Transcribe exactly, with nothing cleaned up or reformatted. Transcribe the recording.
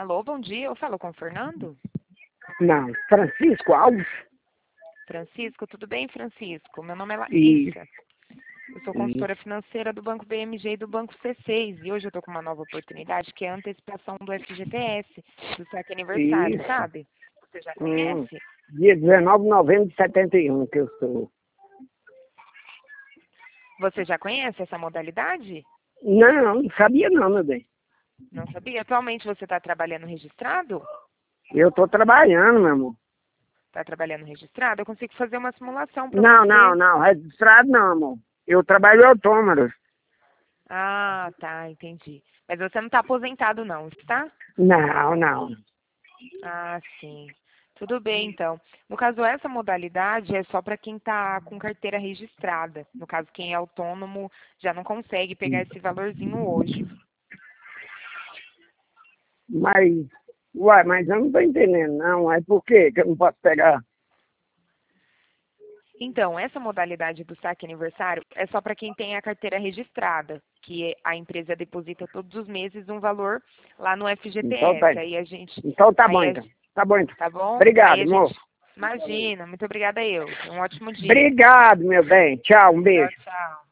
Alô, bom dia. Eu falo com o Fernando? Não, Francisco Alves. Francisco, tudo bem, Francisco? Meu nome é E, Larissa. Eu sou e consultora financeira do Banco B M G e do Banco C seis. E hoje eu estou com uma nova oportunidade, que é a antecipação do F G T S, do saque aniversário, isso. sabe? Você já Hum, conhece? dia dezenove de novembro de setenta e um que eu sou. Você já conhece essa modalidade? Não, não sabia não, meu bem. Não sabia? Atualmente você está trabalhando registrado? Eu estou trabalhando, meu amor. Está trabalhando registrado? Eu consigo fazer uma simulação para Não, não, você. não, registrado não, amor. Eu trabalho autônomo. Ah, tá, entendi. Mas você não está aposentado não, está? Não, não. Ah, sim. Tudo bem, então. No caso, essa modalidade é só para quem está com carteira registrada. No caso, quem é autônomo já não consegue pegar esse valorzinho hoje. Mas, uai, mas eu não estou entendendo, não. É por quê que eu não posso pegar? Então, essa modalidade do saque aniversário é só para quem tem a carteira registrada, que a empresa deposita todos os meses um valor lá no Então tá F G T S. aí. Aí a gente, Então tá bom, aí a, então. Tá bom, então. tá bom? Aí Obrigado, a gente, amor. imagina. Muito obrigada eu. Um ótimo dia. Obrigado, meu bem. Tchau, um Tchau, beijo. tchau.